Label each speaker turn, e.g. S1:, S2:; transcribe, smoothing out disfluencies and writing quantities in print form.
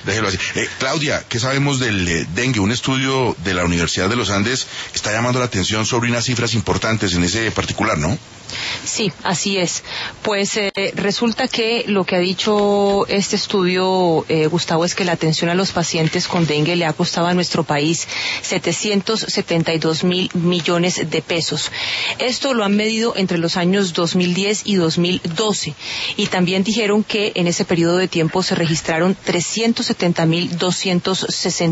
S1: déjelo así. Claudia, ¿qué sabemos del dengue? Un estudio de la Universidad de los Andes está llamando la atención sobre unas cifras importantes en ese particular, ¿no?
S2: Sí, así es. Pues resulta que lo que ha dicho este estudio, Gustavo, es que la atención a los pacientes con dengue le ha costado a nuestro país 772.000 millones de pesos. Esto lo han medido entre los años 2010 y 2012. Y también dijeron que en ese periodo de tiempo se registraron 370.260